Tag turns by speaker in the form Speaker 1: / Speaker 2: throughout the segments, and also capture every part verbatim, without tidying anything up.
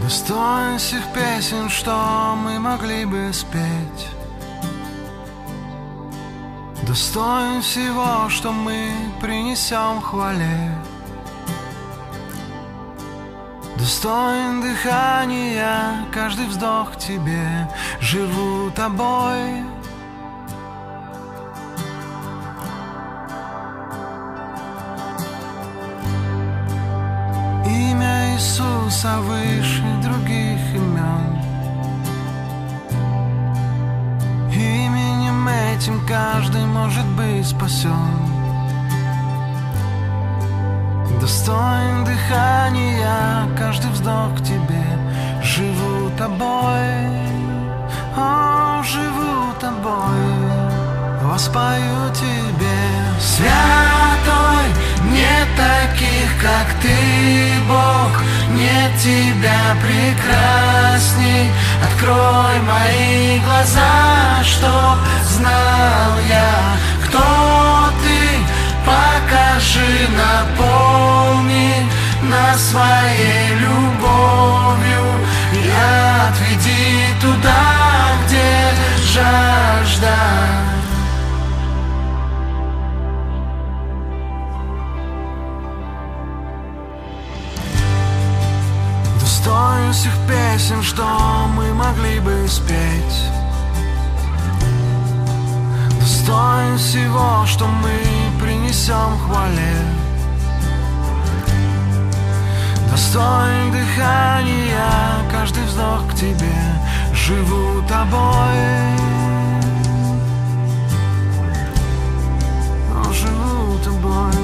Speaker 1: Достоин всех песен, что мы могли бы спеть, достоин всего, что мы принесем хвале, достоин дыхания, каждый вздох тебе, живу тобой. Имя Иисуса выше других имен, именем этим каждый может быть спасен. Достоин дыхания, каждый вздох тебе, живу тобой, о, живу тобой, воспою тебе. Святой, нет таких, как ты, Бог, нет тебя прекрасней. Открой мои глаза, чтоб знал я, кто ты. Покажи, наполни нас своей любовью и отведи туда, где жажда. Достоин всех песен, что мы могли бы спеть, достоин всего, что мы принесем хвале, достоин дыхания, каждый вздох к тебе, живу тобой, о, живу тобой.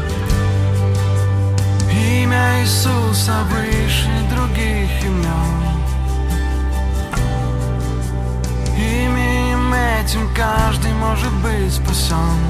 Speaker 1: Имя Иисуса выше других имен, именем этим каждый может быть спасен.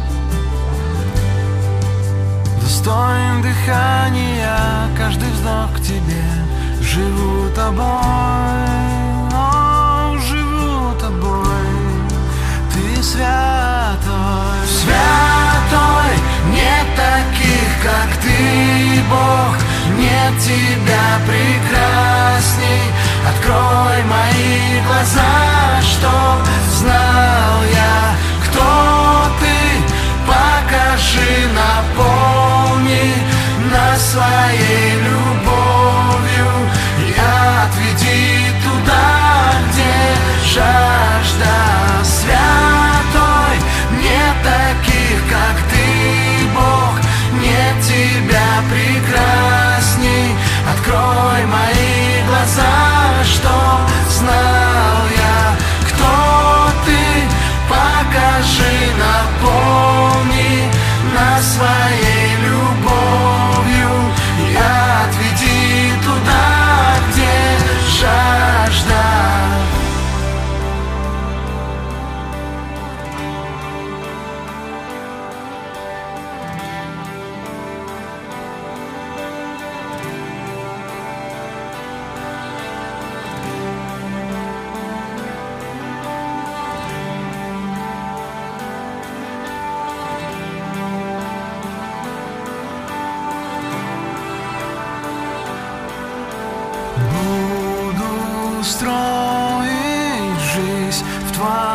Speaker 1: Достоин дыхания, каждый вздох к тебе, живу тобой, о, живу тобой. Ты святой, святой, нет таких, как ты, Бог, нет тебя прекрасней. Открой мои глаза, чтоб знал я, кто ты. Покажи, наполни нас своей любовью и отведи туда, где жажда. Святой, нет таких, как ты, Бог, нет тебя прекрасней. Открой мои глаза, чтоб знал я, кто ты. Покажи, наполни нас своей любовью и отведи туда, где жажда. Буду строить жизнь в твоем